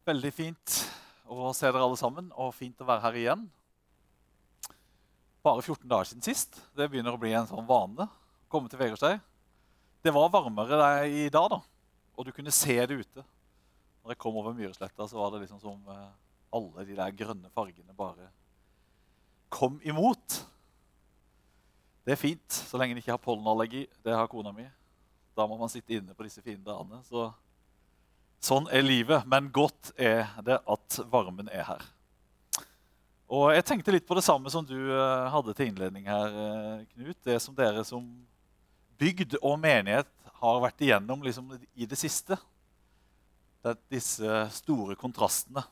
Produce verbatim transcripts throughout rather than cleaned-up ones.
Veldig fint å se dere alle sammen, og fint å være her igjen. Bare fjorten dager siden sist. Det begynner å bli en sånn vane. Komme til Vegårshei. Det var varmere der i dag, da. Og du kunne se det ute. Når jeg kom over Myresletta, så var det liksom som eh, alle de der grønne fargene bare kom imot. Det er fint, så lenge en ikke har pollenallergi. Det har kona mi. Da må man sitte inne på disse fine dagene. Så sånn er livet, men godt er det at varmen er her. Og jeg tenkte litt på det samme som du uh, hadde til innledning her, uh, Knut. Det som dere som bygd og menighet har vært igjennom liksom, i det siste. Det er disse store kontrastene.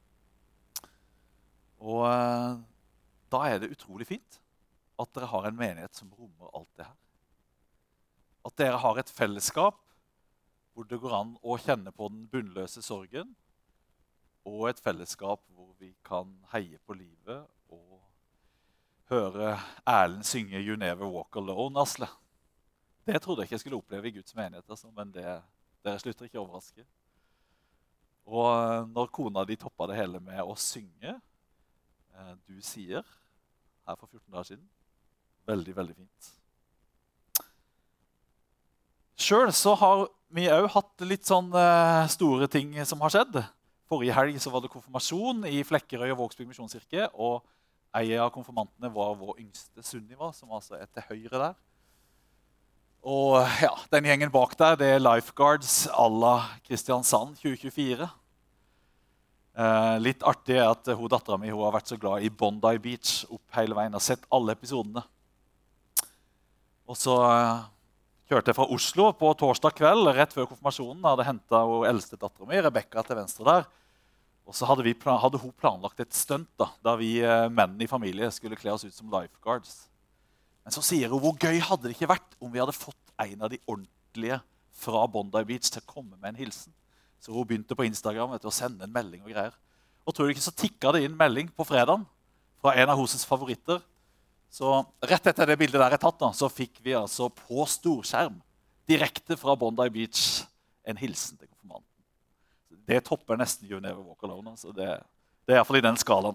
Og uh, da er det utrolig fint at dere har en menighet som rommer alt det her. At dere har et fellesskap hvor det går an å kjenne på den bunnløse sorgen, og et fellesskap hvor vi kan heie på livet og høre Erlend synge «You never walk alone», Asle. Det trodde jeg ikke jeg skulle oppleve i Guds menighet, altså, men det, dere slutter ikke å overraske. Og når kona di toppet det hele med å synge, «Du sier», her for fjorten dager siden, veldig, veldig fint. Selv så har vi også hatt litt sånn uh, store ting som har skjedd. Forrige helg så var det konfirmasjon i Flekkerøy og Vågsbygd Misjonskirke, og en av konfirmantene var vår yngste Sunniva, som altså er til høyre der. Og ja, den gjengen bak der, det er Lifeguards à la Kristiansand tjue tjuefire. Uh, litt artig er at hun datteren min hun har vært så glad i Bondi Beach opp hele veien, har sett alle episodene. Og så uh, kjørte jeg fra Oslo på torsdag kveld, rett før konfirmasjonen. Hadde hentet hun eldste datteren min, Rebecca, til venstre der. Og så hadde, vi, hadde hun planlagt et stunt da, da vi uh, menn i familie skulle kle oss ut som lifeguards. Men så sier hun, hvor gøy hadde det ikke vært om vi hadde fått en av de ordentlige fra Bondi Beach til å komme med en hilsen. Så hun begynte på Instagram vet du, å sende en melding og greier. Og tror du ikke så tikket det inn melding på fredagen fra en av hennes favoritter. Så rett etter det bildet der er tatt, da, så fikk vi altså på storskjerm, direkte fra Bondi Beach, en hilsen til konfirmanten. Det topper nesten You Never Walk Alone, så det, det er i hvert fall i den skalaen.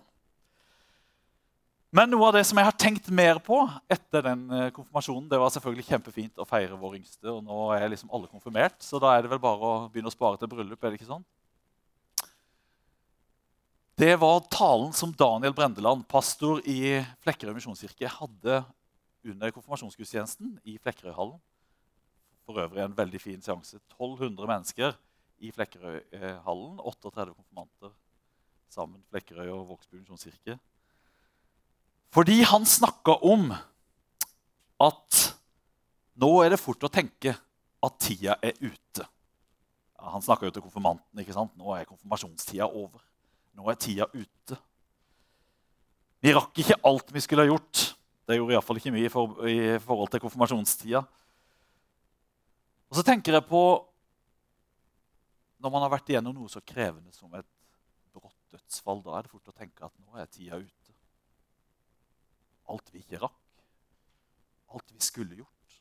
Men noe av det som jeg har tenkt mer på etter den konfirmasjonen, det var selvfølgelig kjempefint å feire vår yngste, og nå er liksom alle konfirmert, så da er det vel bare å begynne å spare til bryllup, er det ikke sånn? Det var talen som Daniel Brendeland, pastor i Flekkerøy Misjonskirke, hadde under konfirmasjonsgudstjenesten i Flekkerøyhallen. For øvrig en veldig fin seanse. tolv hundre mennesker i Flekkerøyhallen, trettioåtte konfirmanter sammen, Flekkerøy og Vågsbygd Misjonskirke. Fordi han snakket om at nå er det fort å tenke at tida er ute. Ja, han snakket jo til konfirmanten, ikke sant? Nå er konfirmasjonstida over. Nå er tida ute. Vi rakk ikke alt vi skulle ha gjort. Det gjorde i hvert fall ikke mye i, for, i forhold til konfirmasjonstida. Og så tenker jeg på, når man har vært igjennom noe så krevende som et brått dødsfall, da er det fort å tenke at nå er tida ute. Alt vi ikke rakk. Alt vi skulle gjort.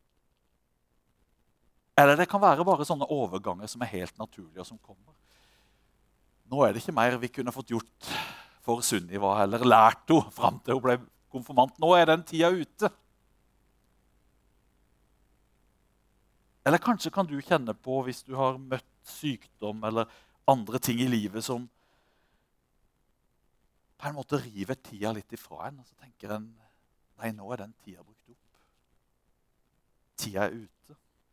Eller det kan være bare sånne overganger som er helt naturlige og som kommer. Nå er det ikke mer vi kunne fått gjort for Sunniva, eller lært henne frem til hun ble konfirmant. Nå er den tida ute. Eller kanskje kan du kjenne på, hvis du har møtt sykdom eller andre ting i livet som på en måte river tida litt ifra en, og så tenker en, nei, nå er den tida brukt opp. Tida er ute.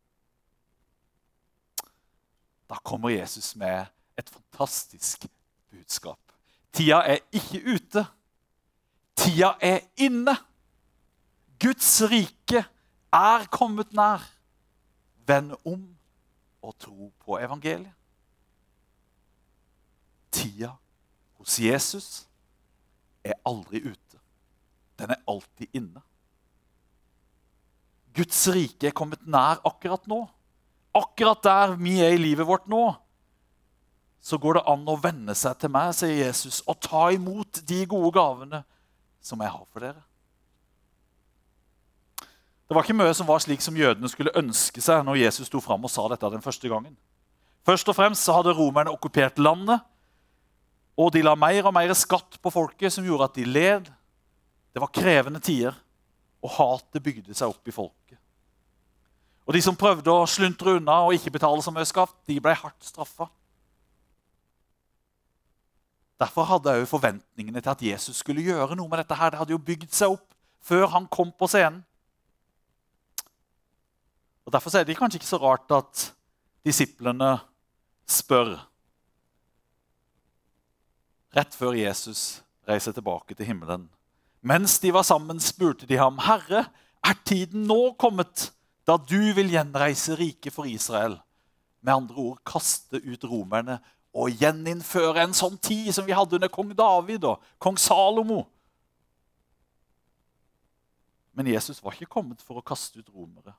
Da kommer Jesus med et fantastisk budskap. Tida er ikke ute. Tida er inne. Guds rike er kommet nær. Vend om og tro på evangeliet. Tida hos Jesus er aldri ute. Den er alltid inne. Guds rike er kommet nær akkurat nå. Akkurat der vi er i livet vårt nå, så går det an å vende seg til meg, sier Jesus, og ta imot de gode gavene som jeg har for dere. Det var ikke mye som var slik som jødene skulle ønske seg når Jesus sto frem og sa dette den første gangen. Først og fremst så hadde romerne okkupert landet, og de la mer og mer skatt på folket som gjorde at de led. Det var krevende tider, og hatet bygde seg opp i folket. Og de som prøvde å sluntre unna og ikke betale så mye skatt, de ble hardt straffet. Derfor hadde jeg jo forventningene til at Jesus skulle gjøre noe med dette her. Det hadde jo bygd seg opp før han kom på scenen. Og derfor er det kanskje ikke så rart at disiplene spør rett før Jesus reiser tilbake til himmelen. Mens de var sammen, spurte de ham, «Herre, er tiden nå kommet, da du vil gjenreise riket for Israel?» Med andre ord, kaste ut romerne og gjeninnføre en sånn tid som vi hadde under kong David og kong Salomo. Men Jesus var ikke kommet for å kaste ut romere.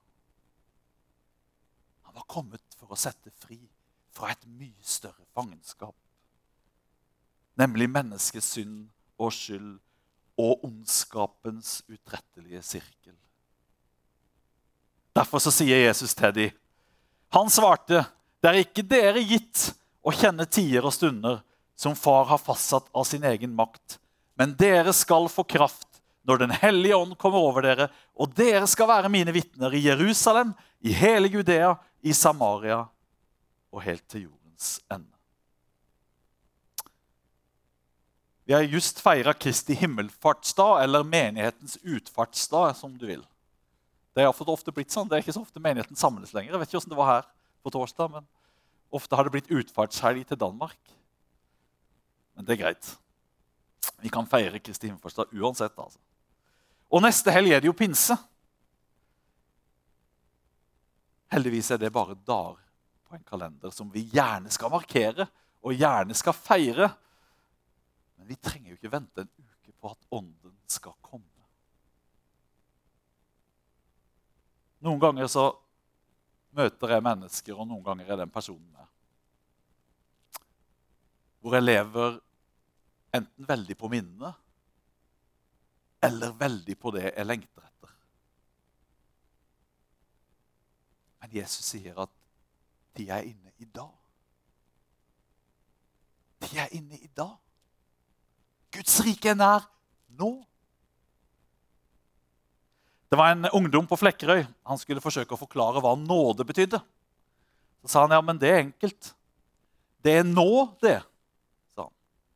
Han var kommet for å sette fri fra et mye større fangenskap. Nemlig menneskets synd og skyld og ondskapens utrettelige sirkel. Derfor så sier Jesus til dem, han svarte, det er ikke dere gitt å kjenne tider og stunder som far har fastsatt av sin egen makt, men dere skal få kraft når den hellige ånd kommer over dere, og dere skal være mine vitner i Jerusalem, i hele Judea, i Samaria og helt til jordens ende. Vi har just feiret Kristi himmelfartsdag, eller menighetens utfartsdag, som du vil. Det har ofte blitt sånn. Det er ikke så ofte menigheten samles lenger. Jeg vet ikke hvordan det var her på torsdag, men ofte har det blitt utfartshelg til Danmark. Men det er greit. Vi kan feire Kristi himmelfartsdag uansett. Altså. Og neste helg er det jo pinse. Heldigvis er det bare dager på en kalender som vi gjerne skal markere og gjerne skal feire. Men vi trenger jo ikke vente en uke på at ånden skal komme. Noen ganger så møter jeg mennesker, og noen ganger er den personen der. Hvor jeg lever enten veldig på minnene, eller veldig på det jeg lengter etter. Men Jesus sier at de er inne i dag. De er inne i dag. Guds rike er nær nå. Det var en ungdom på Flekkerøy. Han skulle forsøke å forklare hva nåde betydde. Så sa han, ja, men det er enkelt. Det er nå det, sa han.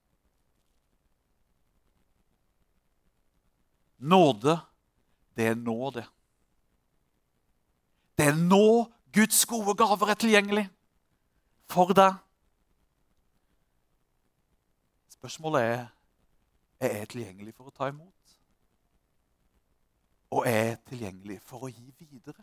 Nåde, det er nå det. Det er nå Guds gode gaver er tilgjengelig for deg. Spørsmålet er, er jeg tilgjengelig for å ta imot? Og er jeg tilgjengelig for å gi videre?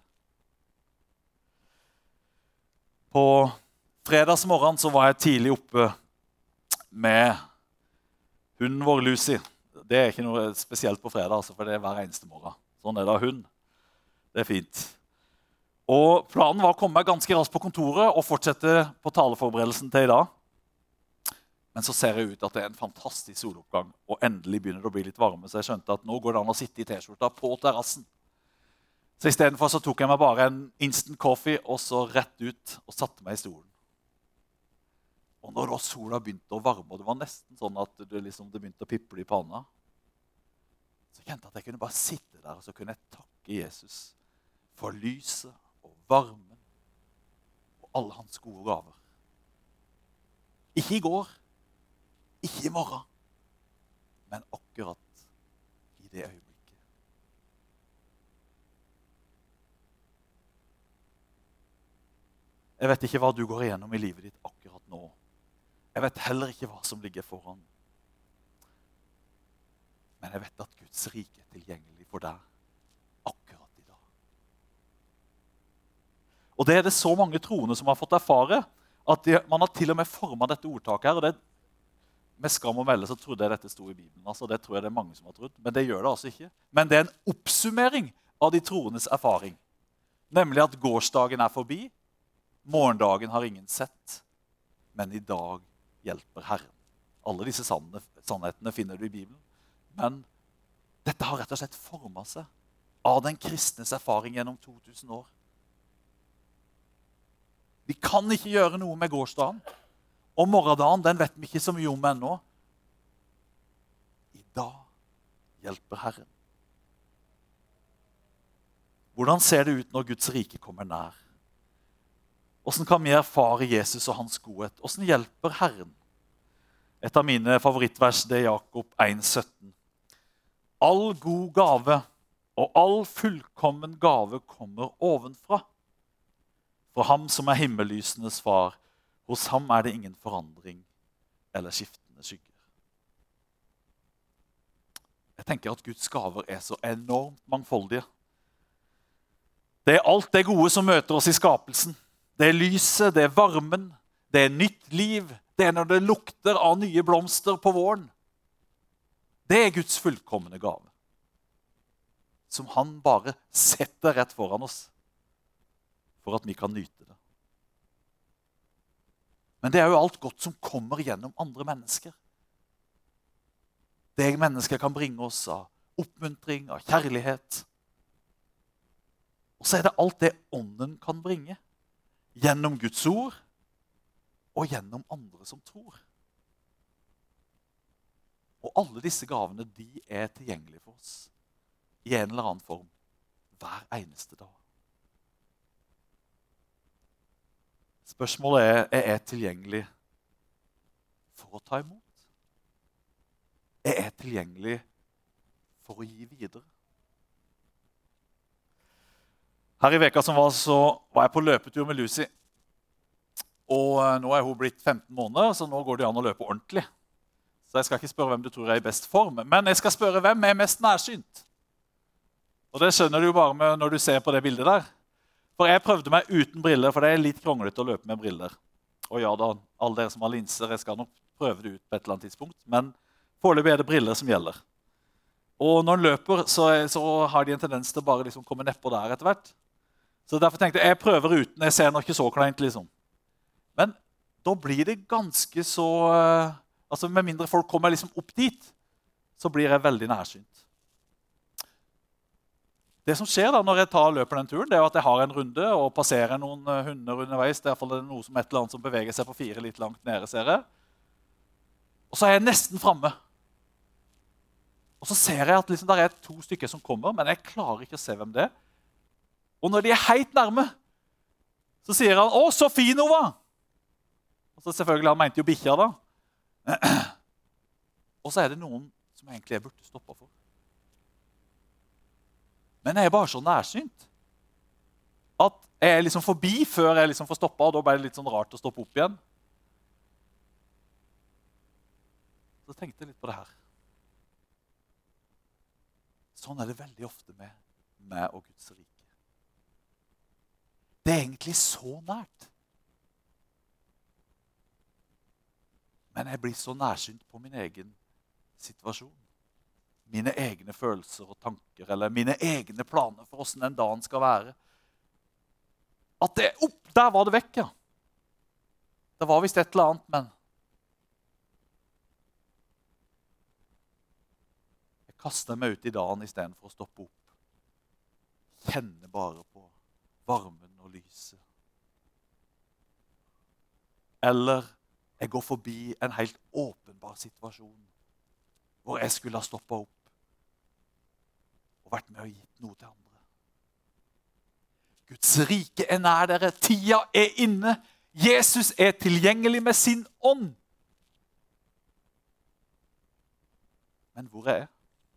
På fredagsmorgen så var jeg tidlig oppe med hunden vår Lucy. Det er ikke noe spesielt på fredag, altså, for det er hver eneste morgen. Sånn er det hund. Det er fint. Og planen var å komme meg ganske raskt på kontoret og fortsette på taleforberedelsen til i dag. Men så ser det ut at det er en fantastisk soloppgang, og endelig begynner det å bli litt varme, så jeg skjønte at nå går det an å sitte i t-skjorta på terrassen. Så i stedet for så tok jeg meg bare en instant coffee, og så rett ut og satte meg i stolen. Og når da sola begynte å varme, og det var nesten sånn at det, liksom, det begynte å piple i panna, så kjente jeg at jeg kunne bare sitte der, og så kunne jeg takke Jesus for lyset og varmen og alle hans gode gaver. Ikke i går, ikke i morgen, men akkurat i det øyeblikket. Jeg vet ikke hva du går igjennom i livet ditt akkurat nå. Jeg vet heller ikke hva som ligger foran. Men jeg vet at Guds rike er tilgjengelig for deg akkurat i dag. Og det er det så mange troende som har fått erfare, at de, man har til og med formet dette ordtaket her, og det, med skam og melde så trodde jeg dette stod i Bibelen. Altså, det tror jeg det er mange som har trodd, men det gjør det altså ikke. Men det er en oppsummering av de troendes erfaring. Nemlig at gårsdagen er forbi, morgendagen har ingen sett, men i dag hjelper Herren. Alle disse sannhetene finner du i Bibelen. Men dette har rett og slett formet seg av den kristnes erfaring gjennom to tusen år. Vi kan ikke gjøre noe med gårsdagen. Og morgendagen, den vet vi ikke så mye om ennå. I dag hjelper Herren. Hvordan ser det ut når Guds rike kommer nær? Hvordan kan vi erfare Jesus og hans godhet? Hvordan hjelper Herren? Et av mine favorittvers det er Jakob en sytten. All god gave og all fullkommen gave kommer ovenfra. For ham som er himmellysenes far, hos ham er det ingen forandring eller skiftende skygger. Jeg tenker at Guds gaver er så enormt mangfoldige. Det er alt det gode som møter oss i skapelsen. Det er lyset, det er varmen, det er nytt liv. Det er når det lukter av nye blomster på våren. Det er Guds fullkomne gave. Som han bare setter rett foran oss. For at vi kan nyte det. Men det er jo alt godt som kommer gjennom andre mennesker. Det mennesker kan bringe oss av oppmuntring, av kjærlighet. Og så er det alt det ånden kan bringe. Gjennom Guds ord og gjennom andre som tror. Og alle disse gavene, de er tilgjengelige for oss. I en eller annen form. Hver eneste dag. Spørsmålet er, er jeg tilgjengelig for å ta imot? Er jeg tilgjengelig for å gi videre? Her i veka som var, så var jeg på løpetur med Lucy. Og nå er hun blitt femten måneder, så nå går det an å løpe ordentlig. Så jeg skal ikke spørre hvem du tror er i best form, men jeg skal spørre hvem er mest nærsynt. Og det skjønner du jo bare med når du ser på det bildet der. For jeg prøvde meg uten briller, for det er litt kronglete å løpe med briller. Og ja da, alle dere som har linser, jeg skal nok prøve det ut på et eller annet tidspunkt. Men foreløpig er det briller som gjelder. Og når en løper, så, så har de en tendens til å bare liksom komme nedpå der etter hvert. Så derfor tenkte jeg, jeg prøver uten, jeg ser nok ikke så kleint liksom. Men da blir det ganske så, altså med mindre folk kommer liksom opp dit, så blir jeg veldig nærsynt. Det som skjer da når jeg tar og løper den turen, det er at jeg har en runde og passerer noen hunder underveis. Det er i hvert fall noe som et eller annet som beveger seg på fire litt langt nede, ser jeg. Og så er jeg nesten fremme. Og så ser jeg at liksom, der er to stykker som kommer, men jeg klarer ikke å se hvem det er. Og når de er helt nærme, så sier han, «Å, så fin hun var!» Og så selvfølgelig, han mente jo bikkja da. Og så er det noen som egentlig jeg burde stoppe for. Men jeg er bare så nærsynt at jeg er liksom forbi før jeg liksom får stoppet, og da blir det litt sånn rart å stoppe opp igjen. Så tenkte jeg litt på det her. Sånn er det veldig ofte med meg og Guds rike. Det er egentlig så nært. Men jeg blir så nærsynt på min egen situasjon. Mine egne følelser og tanker, eller mine egne planer for hvordan den dagen skal være. At det, opp, der var det vekk, ja. Det var visst et eller annet, men jeg kaster meg ut i dagen i stedet for å stoppe opp. Kjenner bare på varmen og lyset. Eller jeg går forbi en helt åpenbar situasjon hvor jeg skulle ha stoppet opp og vært med og gitt noe til andre. Guds rike er nær dere, tida er inne, Jesus er tilgjengelig med sin ånd. Men hvor er jeg?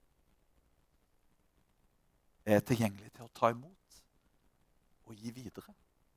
Jeg er tilgjengelig til å ta imot og gi videre.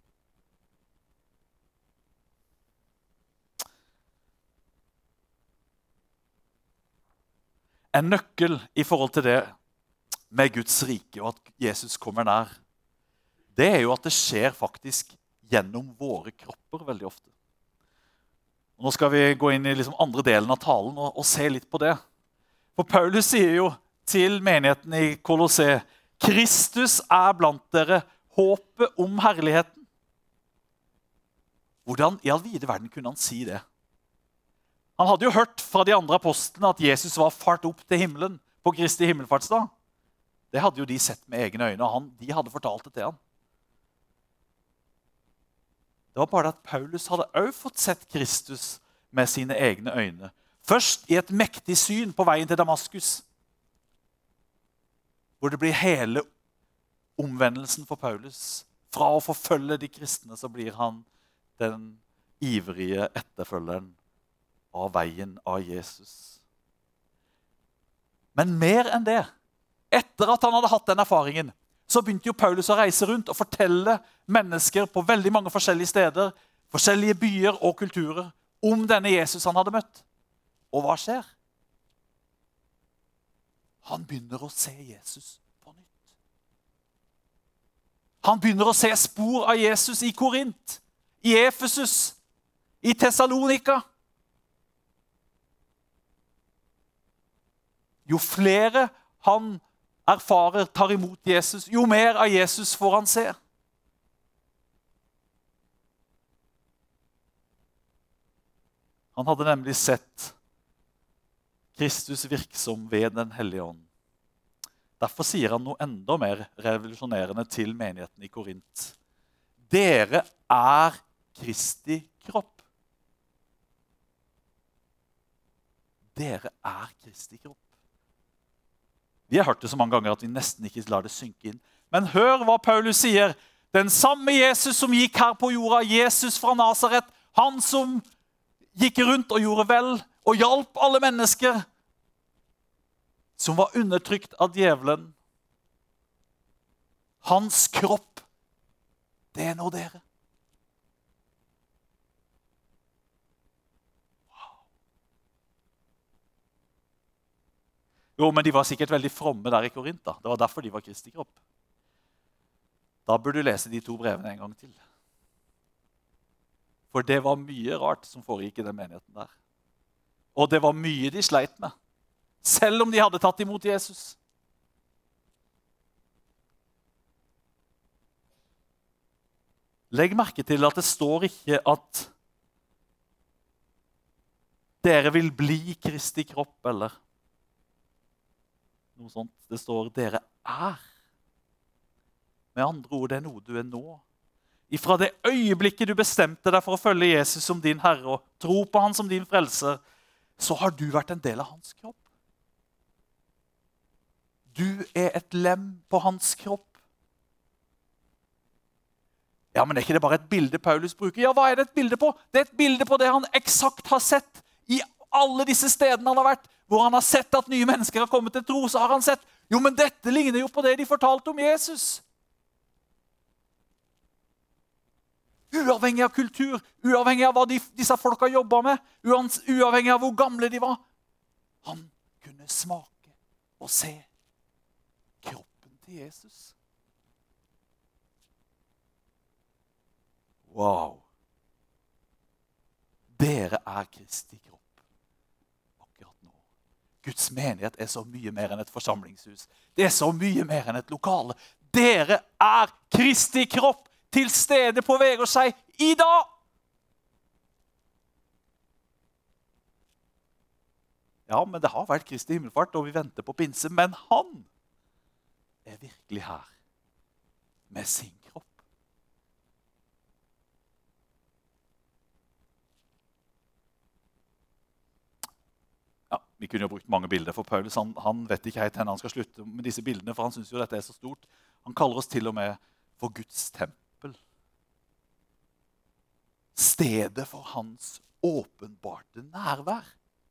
En nøkkel i forhold til det med Guds rike og at Jesus kommer nær, det er jo at det skjer faktisk gjennom våre kropper veldig ofte. Og nå skal vi gå inn i liksom andre delen av talen og, og se litt på det. For Paulus sier jo til menigheten i Kolosse, Kristus er blant dere håpet om herligheten. Hvordan i all vide verden kunne han si det? Han hadde jo hørt fra de andre apostlene at Jesus var fart opp til himmelen på Kristi himmelfartsdag. Det hadde jo de sett med egne øyne, og han, de hadde fortalt det til han. Det var bare at Paulus hadde også fått sett Kristus med sine egne øyne. Først i et mektig syn på veien til Damaskus, hvor det blir hele omvendelsen for Paulus. Fra å forfølge de kristne så blir han den ivrige etterfølgeren av veien av Jesus. Men mer enn det, etter at han hadde hatt den erfaringen, så begynte jo Paulus å reise rundt og fortelle mennesker på veldig mange forskjellige steder, forskjellige byer og kulturer, om denne Jesus han hadde møtt. Og hva skjer? Han begynner å se Jesus på nytt. Han begynner å se spor av Jesus i Korint, i Efesus, i Thessalonika. Jo flere han erfarer, tar imot Jesus, jo mer av Jesus får han se. Han hadde nemlig sett Kristus virksom ved den hellige ånd. Derfor sier han noe enda mer revolusjonerende til menigheten i Korint. Dere er Kristi kropp. Dere er Kristi kropp. Vi har hørt det så mange ganger at vi nesten ikke lar det synke inn. Men hør hva Paulus sier. Den samme Jesus som gikk her på jorda, Jesus fra Nazaret, han som gikk rundt og gjorde vel og hjalp alle mennesker, som var undertrykt av djevelen. Hans kropp, det er nå dere. Jo, men de var sikkert veldig fromme der i Korint. Da. Det var derfor de var Kristi kropp. Da burde du lese de to brevene en gang til. For det var mye rart som foregikk i den menigheten der. Og det var mye de sleit med, selv om de hadde tatt imot Jesus. Legg merke til at det står ikke at dere vil bli Kristi kropp, eller noe sånt. Det står dere er. Med andre ord, det er noe du er nå. Ifra det øyeblikket du bestemte deg for å følge Jesus som din Herre og tro på han som din frelser, så har du vært en del av hans kropp. Du er et lem på hans kropp. Ja, men er ikke det bare et bilde Paulus bruker? Ja, hva er det et bilde på? Det er et bilde på det han eksakt har sett i alle disse stedene han har vært, hvor han har sett at nye mennesker har kommet til tro, så har han sett, jo, men dette ligner jo på det de fortalte om Jesus. Uavhengig av kultur, uavhengig av hva de, disse folka jobbet med, uavhengig av hvor gamle de var. Han kunne smake og se kroppen til Jesus. Wow! Dere er Kristi kropp akkurat nå. Guds menighet er så mye mer enn et forsamlingshus. Det er så mye mer enn et lokale. Dere er Kristi kropp til stede på Vegårshei i dag. Ja, men det har vært Kristi himmelfart, og vi venter på pinse, men han er virkelig her med sin kropp. Ja, vi kunne jo brukt mange bilder for Paulus. Han, han vet ikke helt henne han skal slutte med disse bildene, for han synes jo dette er så stort. Han kaller oss til og med for Guds tempel. Stedet for hans åpenbarte nærvær.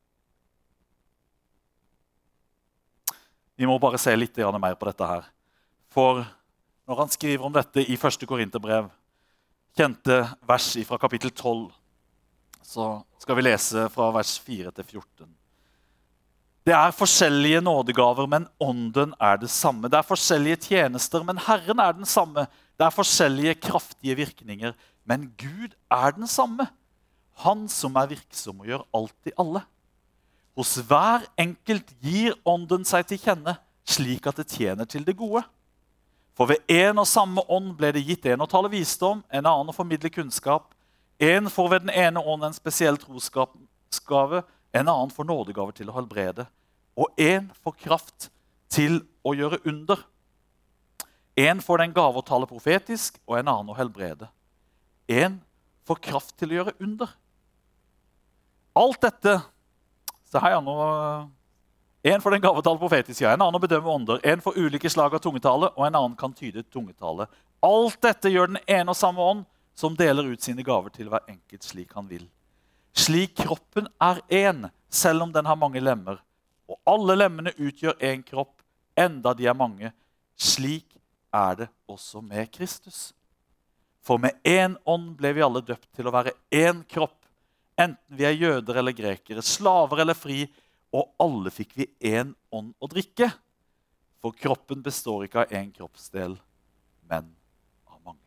Vi må bare se litt mer på dette her. For når han skriver om dette i første Korinterbrev, kjente vers fra kapittel tolv, så skal vi lese fra vers fire til fjorten. Det er forskjellige nådegaver, men ånden er det samme. Det er forskjellige tjenester, men Herren er den samme. Det er forskjellige kraftige virkninger, men Gud er den samme. Han som er virksom og gjør alt i alle. Hos hver enkelt gir ånden seg til kjenne, slik at det tjener til det gode. For ved en og samme ånd ble det gitt en å tale visdom, en annen å formidle kunnskap. En får ved den ene ånd en spesiell trosgave, en annen får nådegaver til å helbrede, og en får kraft til å gjøre under. En får den gave å tale profetisk, og en annen å helbrede. En får kraft til å gjøre under. Alt dette, så har jeg nå en for den gavetale profetiske, en annen å bedømme ånder, en for ulike slag av tungetale, og en annen kan tyde tungetale. Alt dette gjør den ene og samme ånd, som deler ut sine gaver til hver enkelt slik han vil. Slik kroppen er en, selv om den har mange lemmer, og alle lemmene utgjør en kropp, enda de er mange. Slik er det også med Kristus. For med en ånd ble vi alle døpt til å være en kropp, enten vi er jøder eller grekere, slaver eller fri, og alle fikk vi en ånd å drikke. For kroppen består ikke av en kroppsdel, men av mange.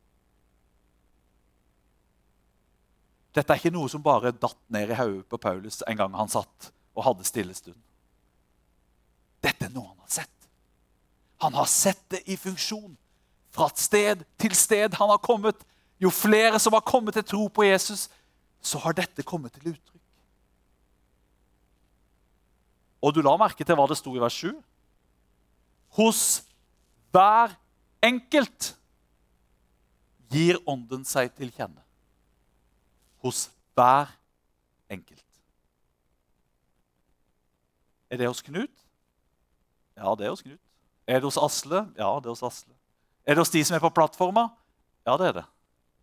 Dette er ikke noe som bare datt ned i hodet på Paulus en gang han satt og hadde stille stund. Dette er noe han har sett. Han har sett det i funksjon. Fra et sted til sted han har kommet. Jo flere som har kommet til tro på Jesus, så har dette kommet til uttrykk. Og du la merke til hva det stod i vers sju. Hos hver enkelt gir ånden seg til kjenne. Hos hver enkelt. Er det hos Knut? Ja, det er hos Knut. Er det hos Asle? Ja, det er hos Asle. Er det hos de som er på plattforma? Ja, det er det.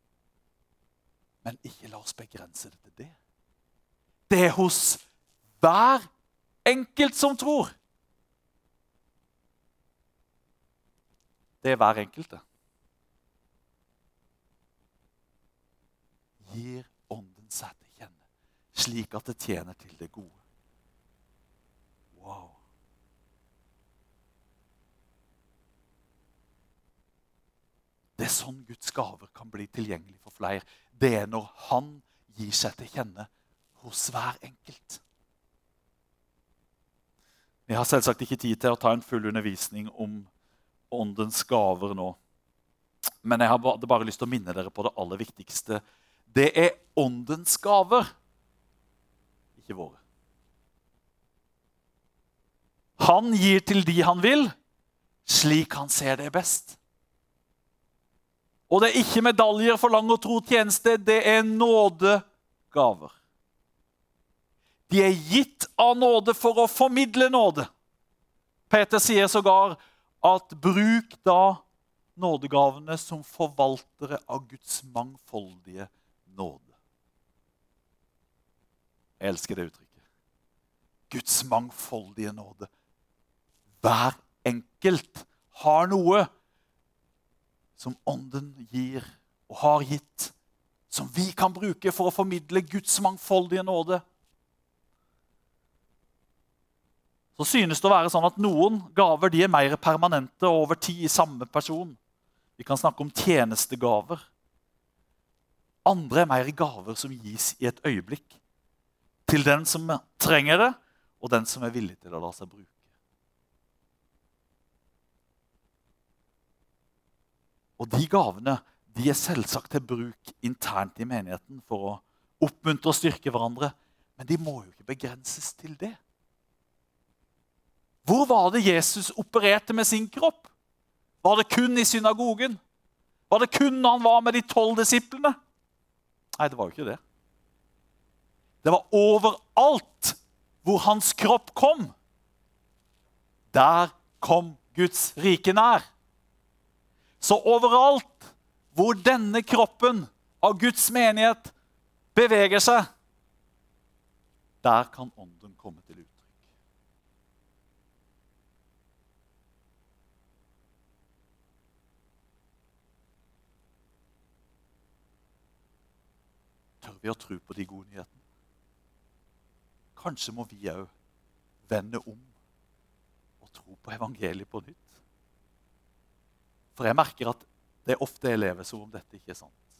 Men ikke la oss begrense det til det. Det er hos hver enkelt som tror. Det er hver enkelte. Gir ånden seg til kjenne, slik at det tjener til det gode. Wow. Det er sånn Guds gaver kan bli tilgjengelig for flere. Det er når han gir seg til kjenne hos hver enkelt. Vi har selvsagt ikke tid til å ta en full undervisning om åndens gaver nå. Men jeg har bare lyst til å minne dere på det aller viktigste. Det er åndens gaver, ikke våre. Han gir til de han vil, slik han ser det best. Og det er ikke medaljer for lang og tro tjeneste, det er nådegaver. De er gitt av nåde for å formidle nåde. Peter sier sågar at bruk da nådegavene som forvaltere av Guds mangfoldige nåde. Jeg elsker det uttrykket. Guds mangfoldige nåde. Hver enkelt har noe som ånden gir og har gitt, som vi kan bruke for å formidle Guds mangfoldige nåde. Så synes det å være sånn at noen gaver de er mer permanente og over tid i samme person. Vi kan snakke om tjenestegaver. Andre er mer gaver som gis i et øyeblikk. Til den som trenger det, og den som er villig til å la seg bruke. Og de gavene, de er selvsagt til bruk internt i menigheten for å oppmuntre og styrke hverandre. Men de må jo ikke begrenses til det. Hvor var det Jesus opererte med sin kropp? Var det kun i synagogen? Var det kun når han var med de tolv disiplene? Nei, det var jo ikke det. Det var overalt hvor hans kropp kom. Der kom Guds rike nær. Så overalt hvor denne kroppen av Guds menighet beveger seg, der kan ånden komme til uttrykk. Tør vi å tro på de gode nyhetene? Kanskje må vi også vende om og tro på evangeliet på nytt. For jeg merker at det er ofte jeg lever som om dette ikke er sant.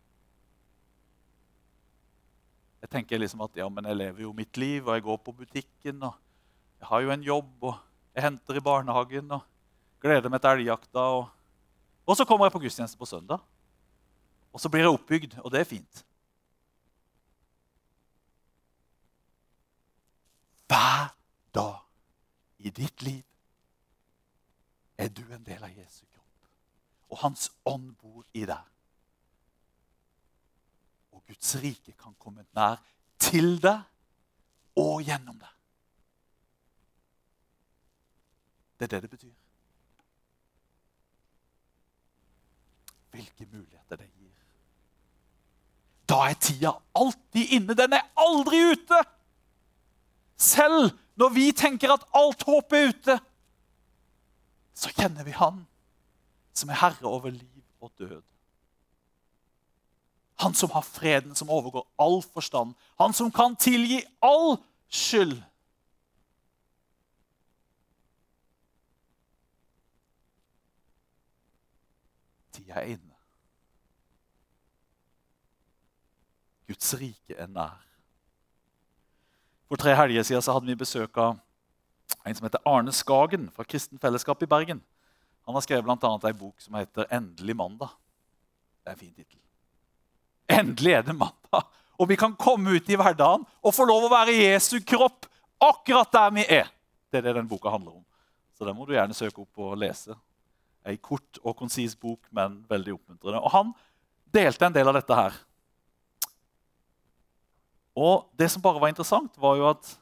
Jeg tenker liksom at ja, men jeg lever jo mitt liv, og jeg går på butikken, og jeg har jo en jobb, og jeg henter i barnehagen, og gleder meg til elgjakta, og, og så kommer jeg på gudstjeneste på søndag. Og så blir jeg oppbygd, og det er fint. Hver dag i ditt liv er du en del av Jesu kropp. Og hans ånd bor i deg. Og Guds rike kan komme nær til deg og gjennom deg. Det er det det betyr. Hvilke muligheter det gir. Da er tida alltid inne. Den er aldri ute. Selv når vi tenker at alt håp er ute, så kjenner vi han som er herre over liv og død. Han som har freden som overgår all forstand. Han som kan tilgi all skyld. Tida er inne. Guds rike er nær. For tre helger siden så hadde vi besøk av en som heter Arne Skagen fra Kristen Fellesskap i Bergen. Han har skrevet blant annet en bok som heter Endelig mandag. Det er en fin titel. Endelig er det mandag, og vi kan komme ut i hverdagen og få lov å være Jesu kropp akkurat der vi er. Det er det den boka handler om. Så den må du gjerne søke opp og lese. En kort og konsis bok, men veldig oppmuntrende. Og han delte en del av dette her. Og det som bare var interessant, var jo at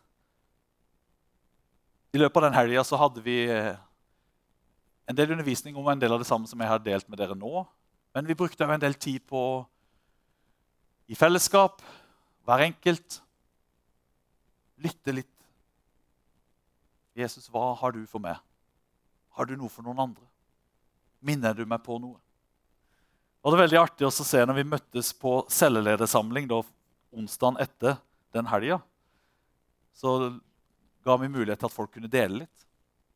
i løpet av den helgen så hadde vi en del undervisning om en del av det samme som jeg har delt med dere nå. Men vi brukte jo en del tid på i fellesskap, hver enkelt, lytte litt. Jesus, hva har du for meg? Har du noe for noen andre? Minner du meg på noe? Og det er veldig artig å se når vi møttes på celleledersamling da, onsdagen etter den helgen, så ga vi mulighet til at folk kunne dele litt.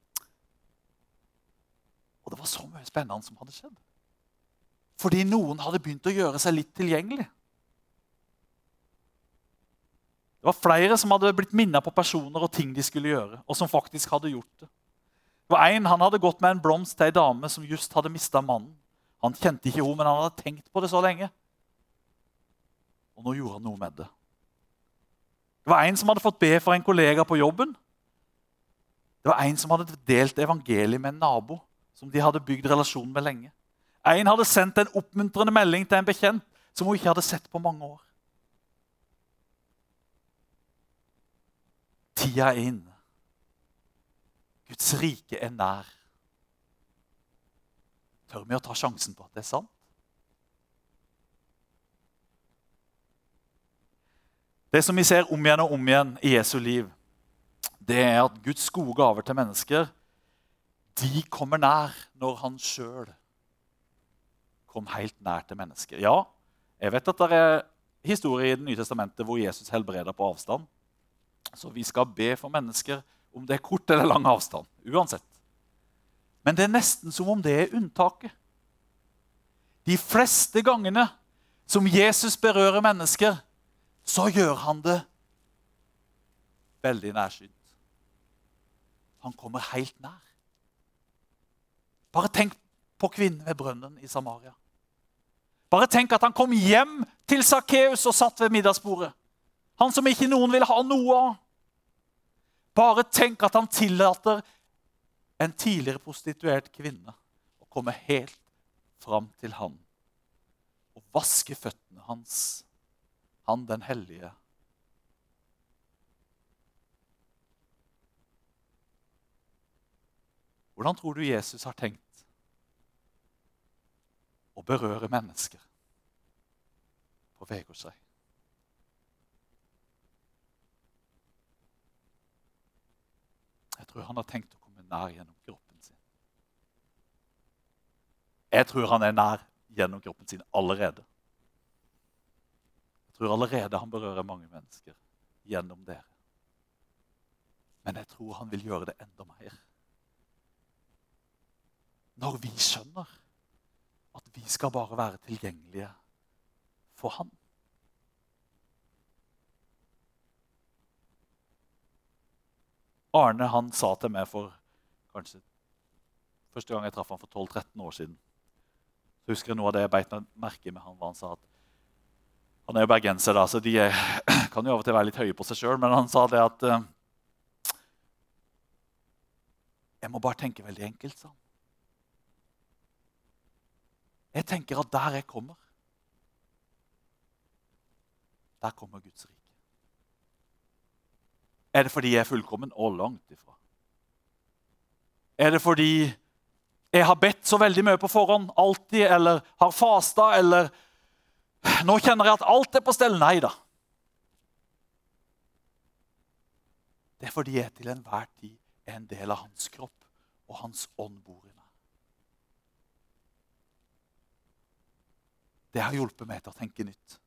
Og det var så mye spennende som hadde skjedd. Fordi noen hadde begynt å gjøre seg litt tilgjengelig. Det var flere som hadde blitt minnet på personer og ting de skulle gjøre, og som faktisk hadde gjort det. Det var en, han hadde gått med en blomst til en dame som just hadde mistet mannen. Han kjente ikke henne, men han hadde tenkt på det så lenge. Og nå gjorde han noe med det. Det var en som hadde fått be for en kollega på jobben. Det var en som hadde delt evangeliet med en nabo, som de hadde bygd relasjon med lenge. En hadde sendt en oppmuntrende melding til en bekjent, som hun ikke hadde sett på mange år. Tida er inne. Guds rike er nær. Tør vi å ta sjansen på at det er sant? Det som vi ser om igjen og om igjen i Jesu liv, det er at Guds gode gaver til mennesker, de kommer nær når han selv kom helt nær til mennesker. Ja, jeg vet at det er historie i Det nye testamentet hvor Jesus helbreder på avstand. Så vi skal be for mennesker om det er kort eller lang avstand, uansett. Men det er nesten som om det er unntaket. De fleste gangene som Jesus berører mennesker, så gjør han det veldig nærsynt. Han kommer helt nær. Bare tenk på kvinnen ved brønnen i Samaria. Bare tenk at han kom hjem til Zacchaeus og satt ved middagsbordet. Han som ikke noen ville ha noe av. Bare tenk at han tillater en tidligere prostituert kvinne å komme helt fram til han og vaske føttene hans. Han den hellige. Hvordan tror du Jesus har tenkt å berøre mennesker på Vegårshei? Jeg tror han har tenkt å komme nær gjennom kroppen sin. Jeg tror han er nær gjennom kroppen sin allerede. Jeg tror allerede han berører mange mennesker gjennom dere. Men jeg tror han vil gjøre det enda mer. Når vi skjønner at vi skal bare være tilgjengelige for han. Arne han sa til meg for kanskje første gang jeg traff han for tolv tretten år siden. Så husker jeg noe av det jeg beit meg merke med han, var han sa at han er jo bergenser da, så de er, kan jo av og til være litt høye på seg selv, men han sa det at uh, jeg må bare tenke veldig enkelt, sa han. Jeg tenker at der jeg kommer, der kommer Guds rike. Er det fordi jeg er fullkommen? Og langt ifra. Er det fordi jeg har bedt så veldig mye på forhånd, alltid, eller har fastet, eller nå kjenner jeg at alt er på stell? Nei da. Det er fordi jeg til enhver tid er en del av hans kropp, og hans ånd bor i meg. Det har hjulpet meg til å tenke nytt.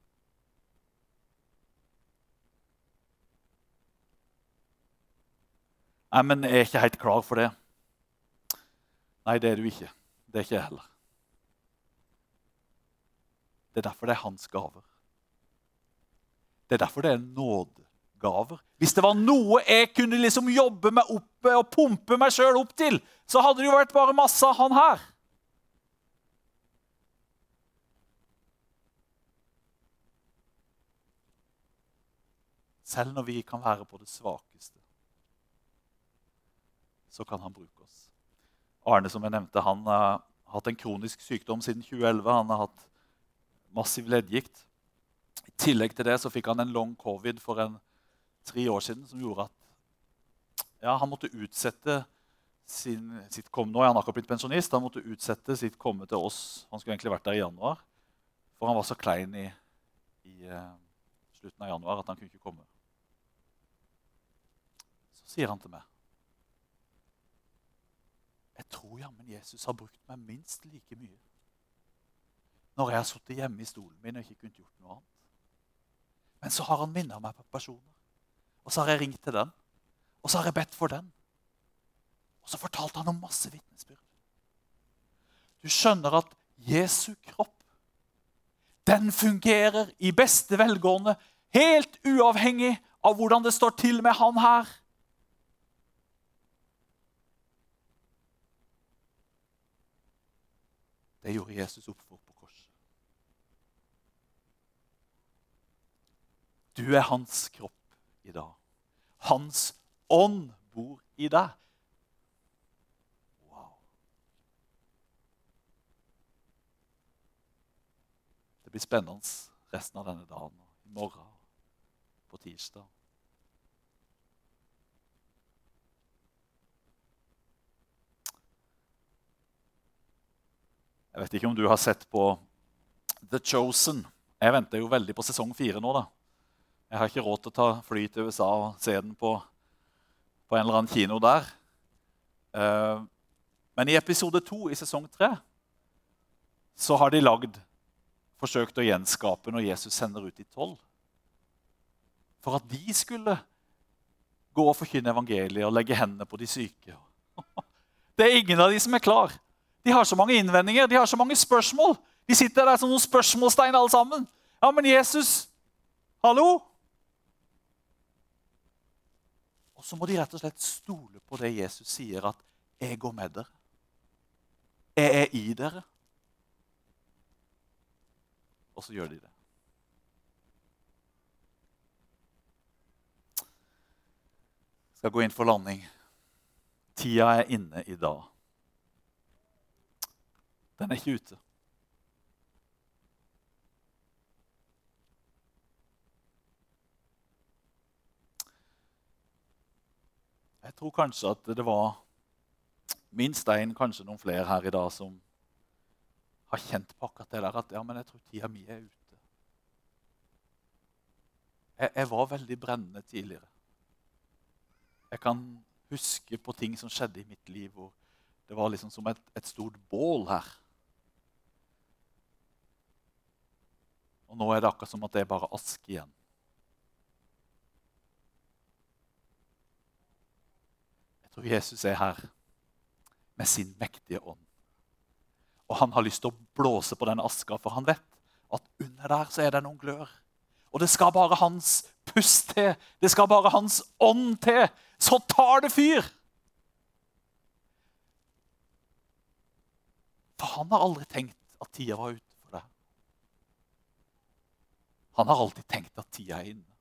Nei, men jeg er ikke helt klar for det. Nei, det er du ikke. Det er ikke jeg heller. Det er derfor det er hans gaver. Det er derfor det er nådegaver. Hvis det var noe jeg kunne liksom jobbe meg oppe og pumpe meg selv opp til, så hadde det jo vært bare masse av han her. Selv når vi kan være på det svakeste, så kan han bruke oss. Arne, som jeg nevnte, han har hatt en kronisk sykdom siden tjue elleve. Han har hatt massiv leddgikt. I tillegg til det så fikk han en long covid for en tre år siden, som gjorde at ja, han måtte utsette sin, sitt komme. Nå er han akkurat blitt pensjonist. Han måtte utsette sitt komme til oss. Han skulle egentlig vært der i januar, for han var så klein i, i uh, slutten av januar at han kunne ikke komme. Så sier han til meg, jeg tror jammen Jesus har brukt meg minst like mye når jeg har suttet hjemme i stolen min og ikke kunnet gjort noe annet. Men så har han minnet meg på personer. Og så har jeg ringt til den. Og så har jeg bedt for den. Og så fortalte han om masse vitnesbyrd. Du skjønner at Jesu kropp, den fungerer i beste velgående, helt uavhengig av hvordan det står til med han her. Det gjorde Jesus opp for på korset. Du er hans kropp i dag. Hans ånd bor i deg. Wow. Det blir spennende resten av denne dagen. I morgen, på tirsdag. Jeg vet ikke om du har sett på The Chosen. Jeg venter jo veldig på sesong fire nå da. Jeg har ikke råd til å ta fly til U S A og se den på, på en eller annen kino der. Uh, men i episode to i sesong tre så har de lagd, forsøkt å gjenskape når Jesus sender ut de tolv. For at de skulle gå og forkynne evangeliet og legge hendene på de syke. Det er ingen av de som er klar. De har så mange innvendinger, de har så mange spørsmål. De sitter der som noen spørsmålstegn alle sammen. Ja, men Jesus, hallo? Og så må de rett og slett stole på det Jesus sier, at jeg går med dere. Jeg er i dere. Og så gjør de det. Jeg skal gå inn for landing. Tida er inne i dag. Den er ikke ute. Jeg tror kanskje at det var minst en, kanskje noen flere her i dag som har kjent på akkurat det der at ja, men jeg tror tida mi er ute. Jeg, jeg var veldig brennende tidligere. Jeg kan huske på ting som skjedde i mitt liv, og det var liksom som et, et stort bål her. Og nå er det akkurat som at det er bare aske igjen. Jeg tror Jesus er her med sin mektige ånd. Og han har lyst til å blåse på den aska, for han vet at under der så er det noen glør. Og det skal bare hans pust til, det skal bare hans ånd til, så tar det fyr. For han har aldri tenkt at tida var ute. Han har alltid tenkt at tida er inne.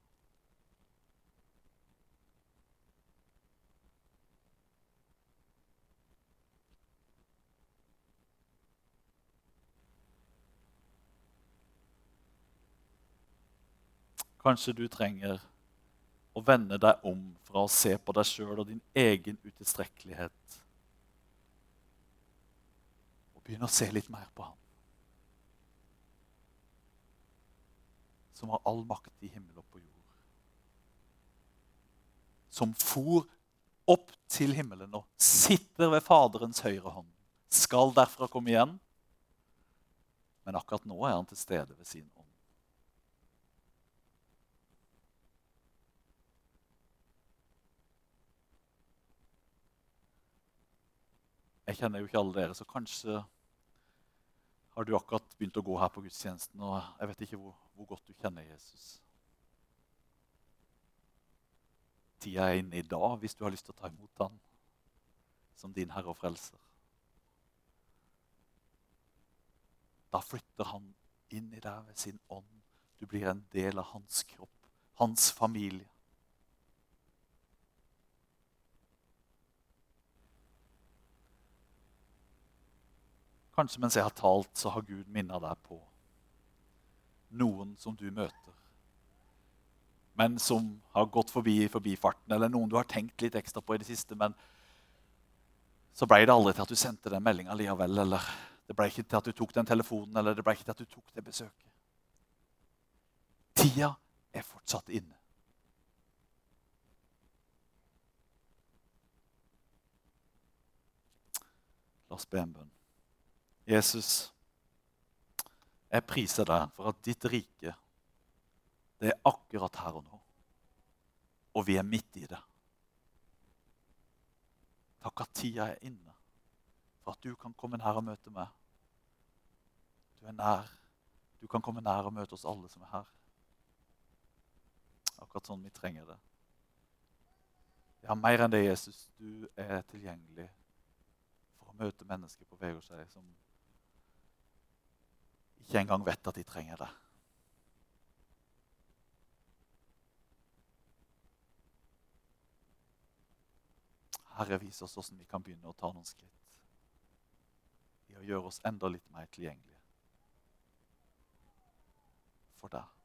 Kanskje du trenger å vende deg om fra å se på deg selv og din egen utilstrekkelighet. Og begynne å se litt mer på han. Som har all makt i himmel og på jord. Som for opp til himmelen og sitter ved Faderens høyre hånd. Skal derfra komme igjen. Men akkurat nå er han til stede ved sin ånd. Jeg kjenner jo ikke alle dere, så kanskje har du akkurat begynt å gå her på gudstjenesten, og jeg vet ikke hvor, hvor godt du kjenner Jesus. Tida er inne i dag, hvis du har lyst til å ta imot han, som din Herre og Frelser. Da flytter han inn i deg ved sin ånd. Du blir en del av hans kropp, hans familie. Kanskje mens jeg har talt, så har Gud minnet deg på noen som du møter, men som har gått forbi i forbifarten, eller noen du har tenkt litt ekstra på i det siste, men så ble det aldri til at du sendte den meldingen likevel, eller det ble ikke til at du tok den telefonen, eller det ble ikke til at du tok det besøket. Tida er fortsatt inne. La oss be en bønn. Jesus, jeg priser deg for at ditt rike, det er akkurat her og nå. Og vi er midt i det. Takk at tida er inne, for at du kan komme nær og møte meg. Du er nær. Du kan komme nær og møte oss alle som er her. Akkurat sånn vi trenger det. Ja, mer enn det, Jesus. Du er tilgjengelig for å møte mennesker på vei hos deg som ikke engang vet at de trenger det. Herre, vis oss hvordan vi kan begynne å ta noen skritt i å gjøre oss enda litt mer tilgjengelige for deg.